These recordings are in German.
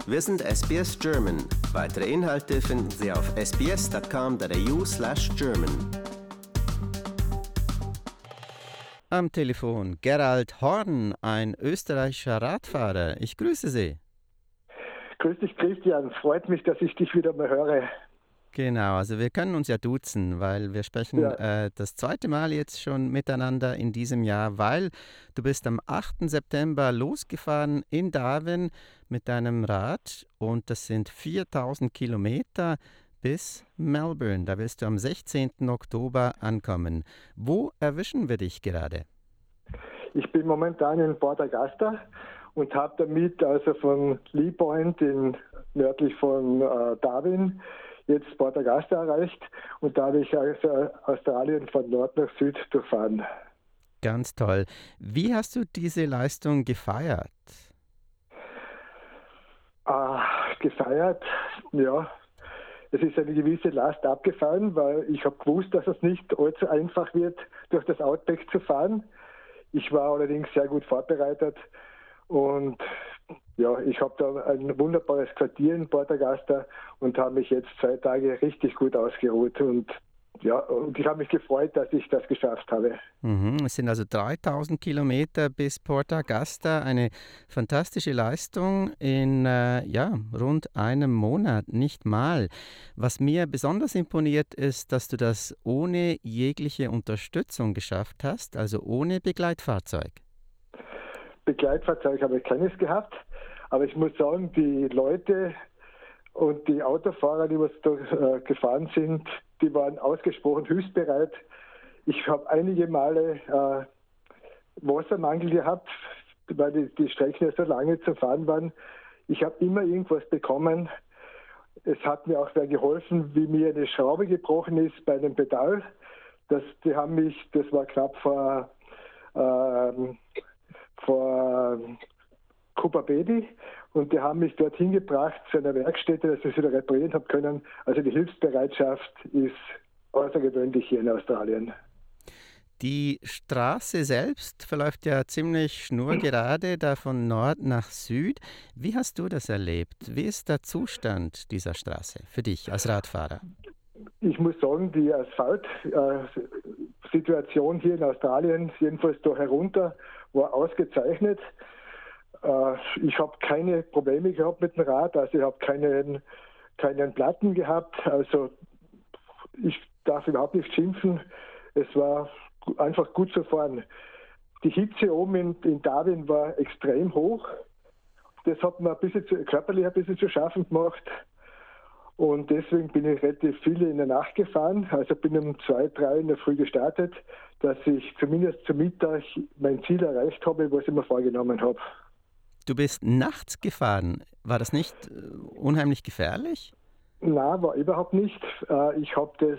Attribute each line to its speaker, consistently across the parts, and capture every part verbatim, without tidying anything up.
Speaker 1: Wir sind S B S German. Weitere Inhalte finden Sie auf sbs.com.au slash German. Am Telefon Gerald Horn, ein österreichischer Radfahrer. Ich grüße Sie.
Speaker 2: Grüß dich, Christian. Freut mich, dass ich dich wieder mal höre.
Speaker 1: Genau, also wir können uns ja duzen, weil wir sprechen ja. äh, das zweite Mal jetzt schon miteinander in diesem Jahr, weil du bist am achten September losgefahren in Darwin mit deinem Rad und das sind viertausend Kilometer bis Melbourne. Da willst du am sechzehnten Oktober ankommen. Wo erwischen wir dich gerade?
Speaker 2: Ich bin momentan in Port Augusta und habe damit also von Lee Point in, nördlich von äh, Darwin jetzt Port Augusta erreicht und da habe ich also Australien von Nord nach Süd durchfahren.
Speaker 1: Ganz toll. Wie hast du diese Leistung gefeiert?
Speaker 2: Ah, gefeiert, ja. Es ist eine gewisse Last abgefallen, weil ich habe gewusst, dass es nicht allzu einfach wird, durch das Outback zu fahren. Ich war allerdings sehr gut vorbereitet und ja, ich habe da ein wunderbares Quartier in Port Augusta und habe mich jetzt zwei Tage richtig gut ausgeruht und ja, und ich habe mich gefreut, dass ich das geschafft habe.
Speaker 1: Mhm, es sind also dreitausend Kilometer bis Port Augusta, eine fantastische Leistung in äh, ja, rund einem Monat, nicht mal. Was mir besonders imponiert ist, dass du das ohne jegliche Unterstützung geschafft hast, also ohne Begleitfahrzeug.
Speaker 2: Begleitfahrzeug habe ich keines gehabt, aber ich muss sagen, die Leute und die Autofahrer, die was da äh, gefahren sind, die waren ausgesprochen hilfsbereit. Ich habe einige Male äh, Wassermangel gehabt, weil die, die Strecken ja so lange zu fahren waren. Ich habe immer irgendwas bekommen. Es hat mir auch sehr geholfen, wie mir eine Schraube gebrochen ist bei einem Pedal. Das, die haben mich, das war knapp vor, äh, vor Cooper Baby und die haben mich dorthin gebracht zu einer Werkstätte, dass ich es wieder reparieren habe können. Also die Hilfsbereitschaft ist außergewöhnlich hier in Australien.
Speaker 1: Die Straße selbst verläuft ja ziemlich schnurgerade, da von Nord nach Süd. Wie hast du das erlebt? Wie ist der Zustand dieser Straße für dich als Radfahrer? Ich
Speaker 2: muss sagen, die Asphalt-Situation hier in Australien, jedenfalls da herunter, war ausgezeichnet. Ich habe keine Probleme gehabt mit dem Rad, also ich habe keinen, keinen Platten gehabt, also ich darf überhaupt nicht schimpfen. Es war einfach gut zu fahren. Die Hitze oben in, in Darwin war extrem hoch. Das hat mir ein bisschen zu, körperlich ein bisschen zu schaffen gemacht. Und deswegen bin ich relativ viele in der Nacht gefahren. Also bin um zwei, drei in der Früh gestartet, dass ich zumindest zum Mittag mein Ziel erreicht habe, was ich mir vorgenommen habe.
Speaker 1: Du bist nachts gefahren. War das nicht unheimlich gefährlich?
Speaker 2: Nein, war überhaupt nicht. Ich habe das,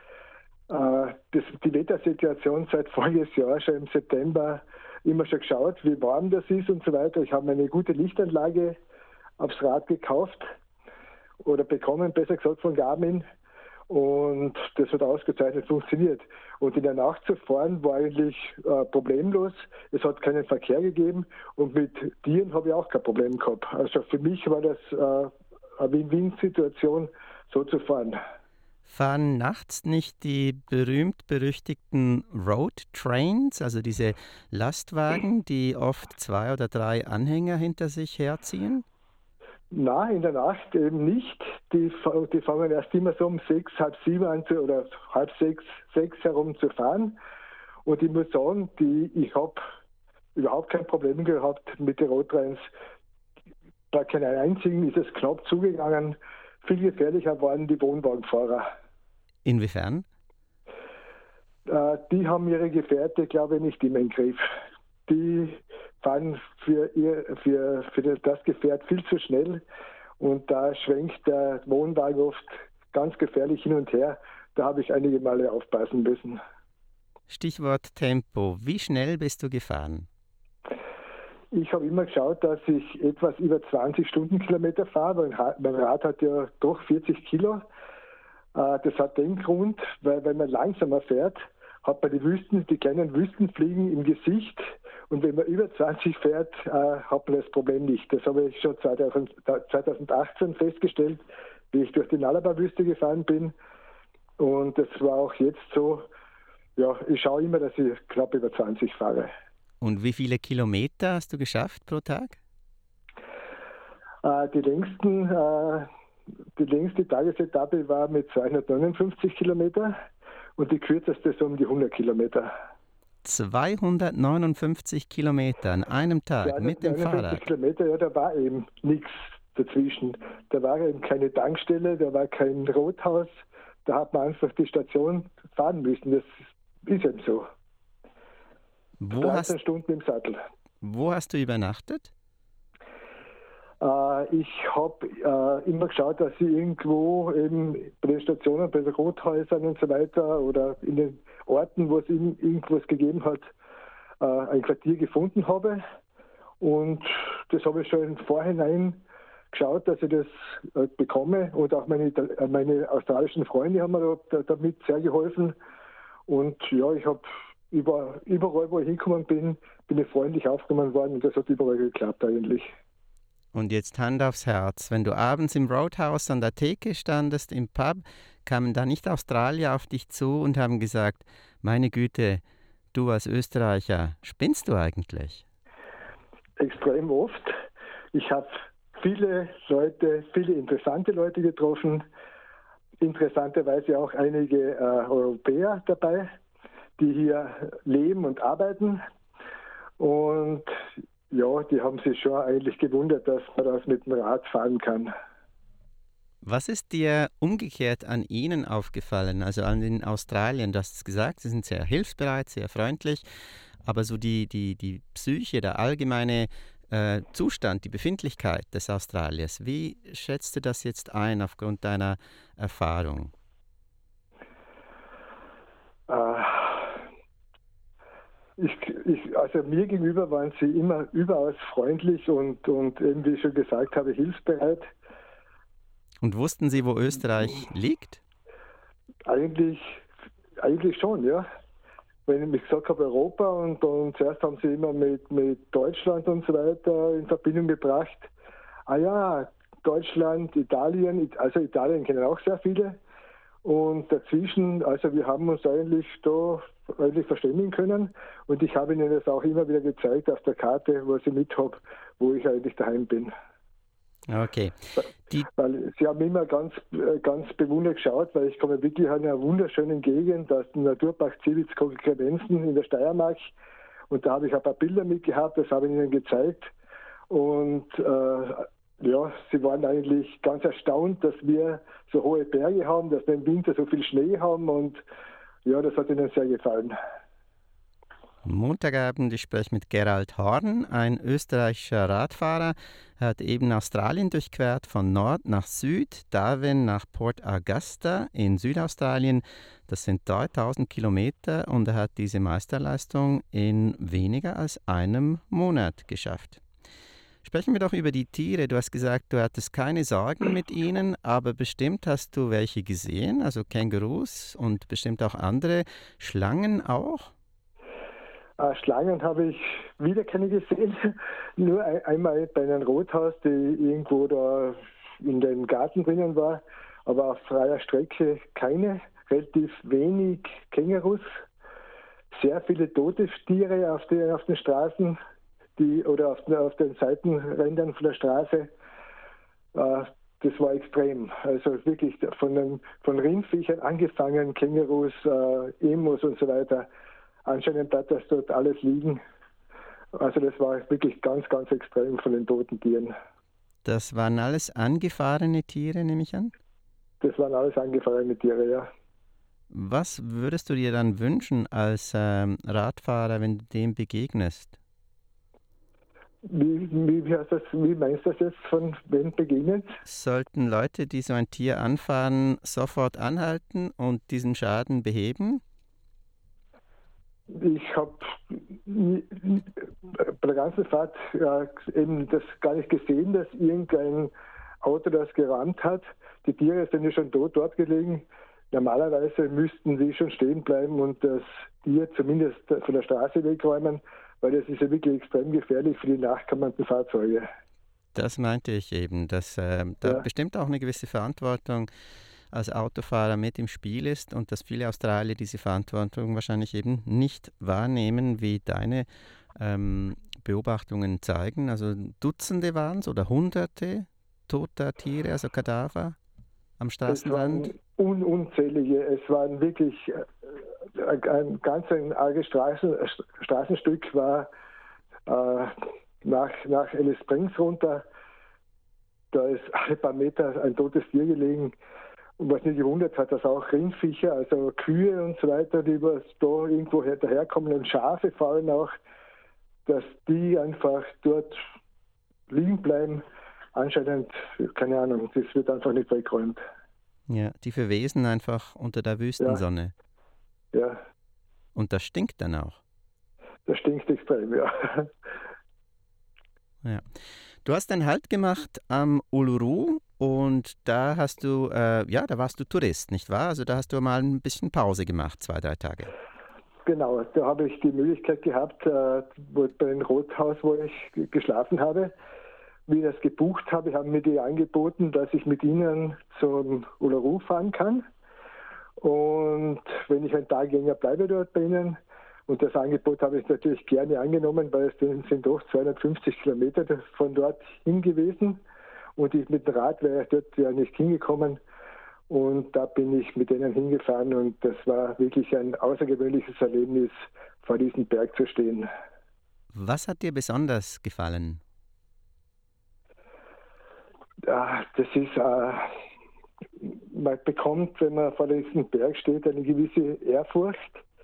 Speaker 2: das, die Wettersituation seit voriges Jahr, schon im September, immer schon geschaut, wie warm das ist und so weiter. Ich habe mir eine gute Lichtanlage aufs Rad gekauft oder bekommen, besser gesagt, von Garmin. Und das hat ausgezeichnet funktioniert. Und in der Nacht zu fahren war eigentlich äh, problemlos. Es hat keinen Verkehr gegeben und mit Tieren habe ich auch kein Problem gehabt. Also für mich war das äh, eine Win-Win-Situation, so zu fahren.
Speaker 1: Fahren nachts nicht die berühmt-berüchtigten Road Trains, also diese Lastwagen, die oft zwei oder drei Anhänger hinter sich herziehen?
Speaker 2: Nein, in der Nacht eben nicht. Die, die fangen erst immer so um sechs, halb sieben an zu, oder halb sechs, sechs herum zu fahren. Und ich muss sagen, die, ich habe überhaupt kein Problem gehabt mit den Roadtrains. Bei keinem einzigen ist es knapp zugegangen. Viel gefährlicher waren die Wohnwagenfahrer.
Speaker 1: Inwiefern?
Speaker 2: Äh, die haben ihre Gefährte, glaube ich, nicht immer im Griff. Die fahren für, ihr, für, für das Gefährt viel zu schnell und da schwenkt der Wohnwagen oft ganz gefährlich hin und her. Da habe ich einige Male aufpassen müssen.
Speaker 1: Stichwort Tempo. Wie schnell bist du gefahren?
Speaker 2: Ich habe immer geschaut, dass ich etwas über zwanzig Stundenkilometer fahre, weil mein Rad hat ja doch vierzig Kilo. Das hat den Grund, weil wenn man langsamer fährt, hat man die Wüsten, die kleinen Wüstenfliegen im Gesicht Und wenn man über zwanzig fährt, äh, hat man das Problem nicht. Das habe ich schon zweitausendachtzehn festgestellt, wie ich durch die Nalaba-Wüste gefahren bin. Und das war auch jetzt so. Ja, ich schaue immer, dass ich knapp über zwanzig fahre.
Speaker 1: Und wie viele Kilometer hast du geschafft pro Tag?
Speaker 2: Äh, die längsten, äh, die längste Tagesetappe war mit zweihundertneunundfünfzig Kilometer und die kürzeste so um die hundert Kilometer.
Speaker 1: zweihundertneunundfünfzig Kilometer an einem Tag mit dem Fahrrad?
Speaker 2: Kilometer, ja, da war eben nichts dazwischen. Da war eben keine Tankstelle, da war kein Rothaus. Da hat man einfach die Station fahren müssen. Das ist eben so.
Speaker 1: Wo
Speaker 2: dreizehn
Speaker 1: hast,
Speaker 2: Stunden im Sattel.
Speaker 1: Wo hast du übernachtet?
Speaker 2: Äh, ich habe äh, immer geschaut, dass ich irgendwo eben bei den Stationen, bei den Rothäusern und so weiter oder in den Orten, wo es irgendwas gegeben hat, äh, ein Quartier gefunden habe. Und das habe ich schon im Vorhinein geschaut, dass ich das äh, bekomme. Und auch meine, äh, meine australischen Freunde haben mir da, damit sehr geholfen. Und ja, ich habe über, überall, wo ich hingekommen bin, bin ich freundlich aufgenommen worden und das hat überall geklappt eigentlich.
Speaker 1: Und jetzt Hand aufs Herz, wenn du abends im Roadhouse an der Theke standest, im Pub, kamen da nicht Australier auf dich zu und haben gesagt, meine Güte, du als Österreicher, spinnst du eigentlich?
Speaker 2: Extrem oft. Ich habe viele Leute, viele interessante Leute getroffen, interessanterweise auch einige äh, Europäer dabei, die hier leben und arbeiten. Und ja, die haben sich schon eigentlich gewundert, dass man das mit dem Rad fahren kann.
Speaker 1: Was ist dir umgekehrt an ihnen aufgefallen, also an den Australiern? Du hast es gesagt, sie sind sehr hilfsbereit, sehr freundlich, aber so die, die, die Psyche, der allgemeine äh, Zustand, die Befindlichkeit des Australiers, wie schätzt du das jetzt ein aufgrund deiner Erfahrung?
Speaker 2: Äh, ich, ich, also mir gegenüber waren sie immer überaus freundlich und, und eben, wie ich schon gesagt habe, hilfsbereit.
Speaker 1: Und wussten Sie, wo Österreich liegt?
Speaker 2: Eigentlich, eigentlich schon, ja. Wenn ich gesagt habe Europa und, und zuerst haben sie immer mit, mit Deutschland und so weiter in Verbindung gebracht. Ah ja, Deutschland, Italien, also Italien kennen auch sehr viele. Und dazwischen, also wir haben uns eigentlich da eigentlich verständigen können. Und ich habe ihnen das auch immer wieder gezeigt auf der Karte, wo ich mit habe, wo ich eigentlich daheim bin.
Speaker 1: Okay.
Speaker 2: Die weil sie haben immer ganz, ganz bewundert geschaut, weil ich komme wirklich an einer wunderschönen Gegend, aus dem Naturpark Ziewitz-Kogel-Kremenzen in der Steiermark. Und da habe ich ein paar Bilder mitgehabt, das habe ich ihnen gezeigt. Und äh, ja, sie waren eigentlich ganz erstaunt, dass wir so hohe Berge haben, dass wir im Winter so viel Schnee haben. Und ja, das hat ihnen sehr gefallen.
Speaker 1: Montagabend, ich spreche mit Gerald Horn, ein österreichischer Radfahrer. Er hat eben Australien durchquert, von Nord nach Süd, Darwin nach Port Augusta in Südaustralien. Das sind dreitausend Kilometer und er hat diese Meisterleistung in weniger als einem Monat geschafft. Sprechen wir doch über die Tiere. Du hast gesagt, du hattest keine Sorgen mit ihnen, aber bestimmt hast du welche gesehen, also Kängurus und bestimmt auch andere, Schlangen auch?
Speaker 2: Äh, Schlangen habe ich wieder keine gesehen, nur ein, einmal bei einem Rothaus, die irgendwo da in den Garten drinnen war, aber auf freier Strecke keine, relativ wenig Kängurus, sehr viele tote Tiere auf, die, auf den Straßen die, oder auf, auf den Seitenrändern von der Straße. Äh, das war extrem, also wirklich von, den, von Rindviechern angefangen, Kängurus, äh, Emus und so weiter. Anscheinend bleibt das dort alles liegen. Also das war wirklich ganz, ganz extrem von den toten Tieren.
Speaker 1: Das waren alles angefahrene Tiere, nehme ich an?
Speaker 2: Das waren alles angefahrene Tiere, ja.
Speaker 1: Was würdest du dir dann wünschen als ähm, Radfahrer, wenn du dem begegnest?
Speaker 2: Wie, wie, wie, hast das, wie meinst du das jetzt, von wem begegnet?
Speaker 1: Sollten Leute, die so ein Tier anfahren, sofort anhalten und diesen Schaden beheben?
Speaker 2: Ich habe bei der ganzen Fahrt ja, eben das gar nicht gesehen, dass irgendein Auto das gerammt hat. Die Tiere sind ja schon tot dort gelegen. Normalerweise müssten sie schon stehen bleiben und das Tier zumindest von der Straße wegräumen, weil das ist ja wirklich extrem gefährlich für die nachkommenden Fahrzeuge.
Speaker 1: Das meinte ich eben, dass äh, da
Speaker 2: Ja.
Speaker 1: bestimmt auch eine gewisse Verantwortung als Autofahrer mit im Spiel ist und dass viele Australier diese Verantwortung wahrscheinlich eben nicht wahrnehmen, wie deine ähm, Beobachtungen zeigen. Also Dutzende waren es oder Hunderte toter Tiere, also Kadaver am
Speaker 2: Es
Speaker 1: Straßenrand.
Speaker 2: waren un unzählige, es waren wirklich äh, ein ganz ein arges Straßen, Straßenstück war äh, nach, nach Alice Springs runter. Da ist alle paar Meter ein totes Tier gelegen. Und was mich gewundert hat, dass auch Rindviecher, also Kühe und so weiter, die was da irgendwo daherkommen und Schafe vor allem auch, dass die einfach dort liegen bleiben. Anscheinend, keine Ahnung, das wird einfach nicht weggeräumt.
Speaker 1: Ja, die verwesen einfach unter der Wüstensonne.
Speaker 2: Ja, ja.
Speaker 1: Und das stinkt dann auch.
Speaker 2: Das stinkt extrem, ja.
Speaker 1: Ja. Du hast einen Halt gemacht am Uluru und da hast du, äh, ja, da warst du Tourist, nicht wahr? Also da hast du mal ein bisschen Pause gemacht, zwei, drei Tage.
Speaker 2: Genau, da habe ich die Möglichkeit gehabt, äh, wo, bei dem Rothaus, wo ich geschlafen habe, wie ich das gebucht habe, haben mir die angeboten, dass ich mit ihnen zum Uluru fahren kann. Und wenn ich einen Tag länger bleibe dort bei ihnen, und das Angebot habe ich natürlich gerne angenommen, weil es sind doch zweihundertfünfzig Kilometer von dort hin gewesen. Und ich mit dem Rad wäre ich dort ja nicht hingekommen. Und da bin ich mit denen hingefahren und das war wirklich ein außergewöhnliches Erlebnis, vor diesem Berg zu stehen.
Speaker 1: Was hat dir besonders gefallen?
Speaker 2: Ja, das ist, äh, man bekommt, wenn man vor diesem Berg steht, eine gewisse Ehrfurcht.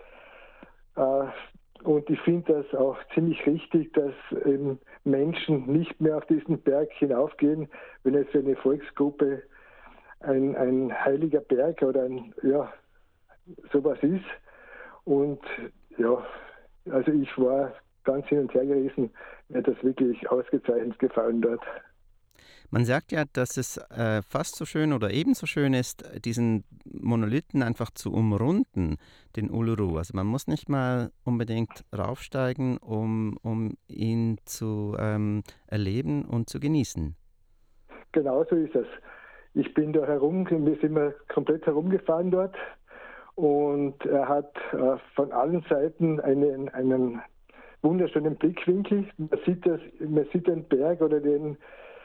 Speaker 2: Äh, und ich finde das auch ziemlich richtig, dass eben Menschen nicht mehr auf diesen Berg hinaufgehen, wenn es für eine Volksgruppe ein, ein heiliger Berg oder ein, ja, sowas ist. Und ja, also ich war ganz hin und her gerissen, mir hat das wirklich ausgezeichnet gefallen dort.
Speaker 1: Man sagt ja, dass es äh, fast so schön oder ebenso schön ist, diesen Monolithen einfach zu umrunden, den Uluru. Also man muss nicht mal unbedingt raufsteigen, um, um ihn zu ähm, erleben und zu genießen.
Speaker 2: Genau so ist es. Ich bin da herum, wir sind wir komplett herumgefahren dort und er hat äh, von allen Seiten einen, einen wunderschönen Blickwinkel. Man sieht, das, man sieht den Berg oder den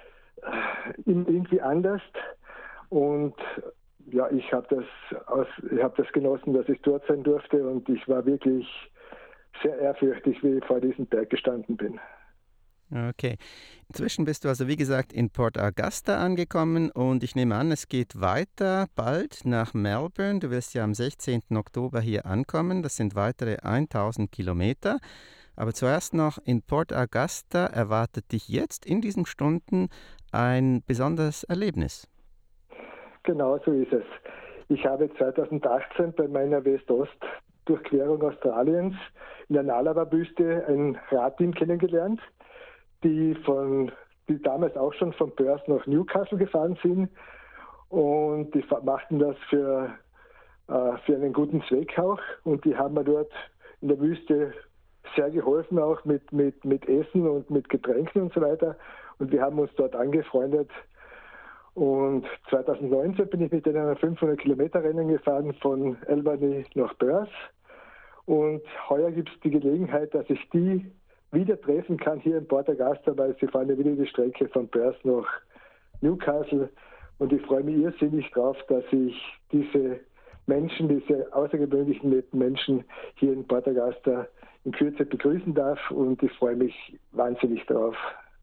Speaker 2: irgendwie anders und ja, ich habe das aus, ich habe das genossen, dass ich dort sein durfte und ich war wirklich sehr ehrfürchtig, wie ich vor diesem Berg gestanden bin.
Speaker 1: Okay. Inzwischen bist du also, wie gesagt, in Port Augusta angekommen und ich nehme an, es geht weiter bald nach Melbourne. Du wirst ja am sechzehnten Oktober hier ankommen. Das sind weitere tausend Kilometer. Aber zuerst noch in Port Augusta erwartet dich jetzt in diesen Stunden ein besonderes Erlebnis. Genau
Speaker 2: so ist es. Ich habe zweitausendachtzehn bei meiner West-Ost-Durchquerung Australiens in der Nullarbor-Wüste ein Radteam kennengelernt, die, von, die damals auch schon von Perth nach Newcastle gefahren sind und die machten das für, äh, für einen guten Zweck auch und die haben mir dort in der Wüste sehr geholfen, auch mit, mit, mit Essen und mit Getränken und so weiter. Und wir haben uns dort angefreundet. Und zweitausendneunzehn bin ich mit denen ein fünfhundert Kilometer Rennen gefahren von Albany nach Perth. Und heuer gibt es die Gelegenheit, dass ich die wieder treffen kann hier in Port Augusta, weil sie fahren ja wieder die Strecke von Perth nach Newcastle. Und ich freue mich irrsinnig drauf, dass ich diese Menschen, diese außergewöhnlichen netten Menschen hier in Port Augusta in Kürze begrüßen darf und ich freue mich wahnsinnig drauf.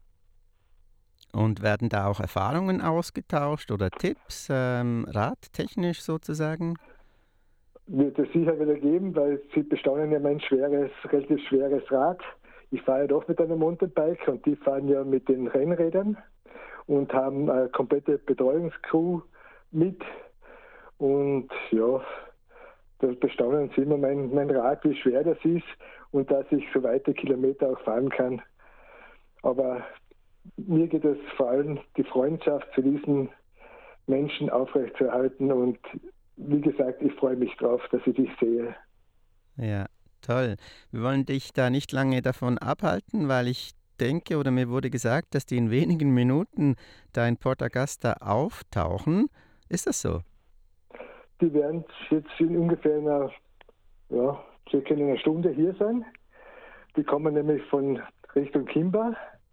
Speaker 1: Und werden da auch Erfahrungen ausgetauscht oder Tipps, ähm, radtechnisch sozusagen?
Speaker 2: Wird es sicher wieder geben, weil sie bestaunen ja mein schweres, relativ schweres Rad. Ich fahre ja doch mit einem Mountainbike und die fahren ja mit den Rennrädern und haben eine komplette Betreuungscrew mit. Und ja, da bestaunen sie immer mein, mein Rad, wie schwer das ist und dass ich so weite Kilometer auch fahren kann. Aber mir geht es vor allem, die Freundschaft zu diesen Menschen aufrechtzuerhalten und wie gesagt, ich freue mich drauf, dass ich dich sehe.
Speaker 1: Ja, Toll. Wir wollen dich da nicht lange davon abhalten, weil ich denke oder mir wurde gesagt, dass die in wenigen Minuten da in Port Augusta auftauchen. Ist das so?
Speaker 2: Die werden jetzt in ungefähr einer, ja, circa in einer Stunde hier sein. Die kommen nämlich von Richtung Kimba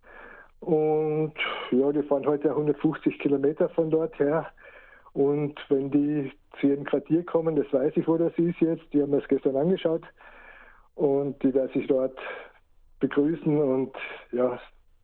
Speaker 2: und ja, die fahren heute hundertfünfzig Kilometer von dort her. Und wenn die zu ihrem Quartier kommen, das weiß ich, wo das ist jetzt, die haben das gestern angeschaut und die werden sich dort begrüßen und ja,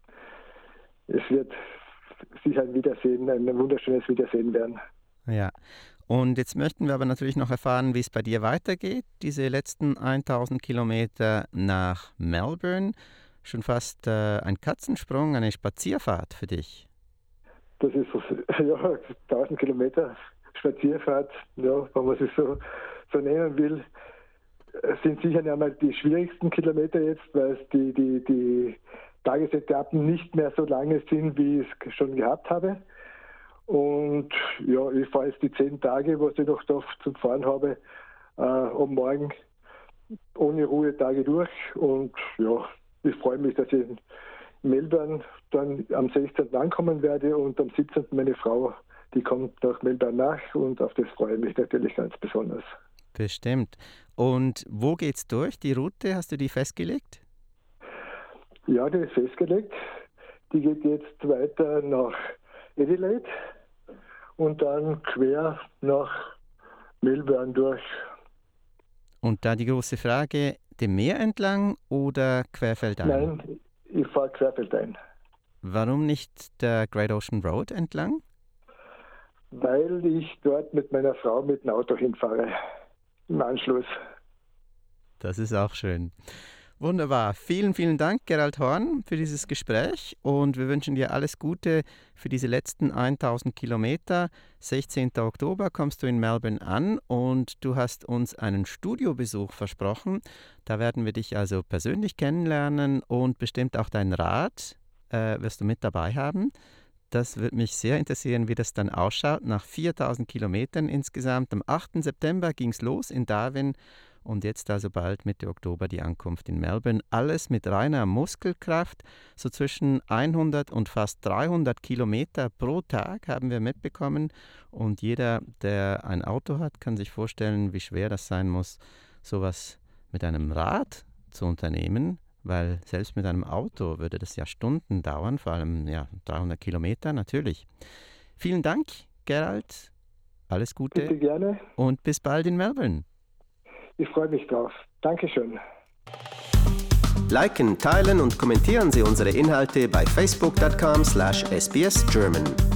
Speaker 2: es wird sicher ein Wiedersehen, ein wunderschönes Wiedersehen werden.
Speaker 1: Ja, und jetzt möchten wir aber natürlich noch erfahren, wie es bei dir weitergeht. Diese letzten tausend Kilometer nach Melbourne, schon fast äh, ein Katzensprung, eine Spazierfahrt für dich.
Speaker 2: Das ist ja tausend Kilometer Spazierfahrt, ja, wenn man es so, so nennen will, sind sicher nicht einmal die schwierigsten Kilometer jetzt, weil es die, die, die Tagesetappen nicht mehr so lange sind, wie ich es schon gehabt habe. Und ja, ich fahre jetzt die zehn Tage, was ich noch da zum Fahren habe, äh, am Morgen ohne Ruhetage durch. Und ja, ich freue mich, dass ich in Melbourne dann am sechzehnten ankommen werde und am siebzehnten meine Frau, die kommt nach Melbourne nach und auf das freue ich mich natürlich ganz besonders.
Speaker 1: Bestimmt. Und wo geht's durch? Die Route, hast du die festgelegt?
Speaker 2: Ja, die ist festgelegt. Die geht jetzt weiter nach Adelaide und dann quer nach Melbourne durch.
Speaker 1: Und da die große Frage, dem Meer entlang oder querfeldein?
Speaker 2: Nein, ich fahre querfeldein.
Speaker 1: Warum nicht der Great Ocean Road entlang?
Speaker 2: Weil ich dort mit meiner Frau mit dem Auto hinfahre, im Anschluss.
Speaker 1: Das ist auch schön. Wunderbar. Vielen, vielen Dank, Gerald Horn, für dieses Gespräch und wir wünschen dir alles Gute für diese letzten tausend Kilometer. sechzehnten Oktober kommst du in Melbourne an und du hast uns einen Studiobesuch versprochen. Da werden wir dich also persönlich kennenlernen und bestimmt auch dein Rad äh, wirst du mit dabei haben. Das würde mich sehr interessieren, wie das dann ausschaut. Nach viertausend Kilometern insgesamt. Am achten September ging es los in Darwin und jetzt also bald Mitte Oktober die Ankunft in Melbourne. Alles mit reiner Muskelkraft. So zwischen hundert und fast dreihundert Kilometer pro Tag haben wir mitbekommen. Und jeder, der ein Auto hat, kann sich vorstellen, wie schwer das sein muss, sowas mit einem Rad zu unternehmen. Weil selbst mit einem Auto würde das ja Stunden dauern, vor allem ja, dreihundert Kilometer natürlich. Vielen Dank, Gerald. Alles Gute.
Speaker 2: Bitte gerne.
Speaker 1: Und bis bald in Melbourne.
Speaker 2: Ich freue mich drauf. Dankeschön.
Speaker 3: Liken, teilen und kommentieren Sie unsere Inhalte bei facebook punkt com slash s b s german.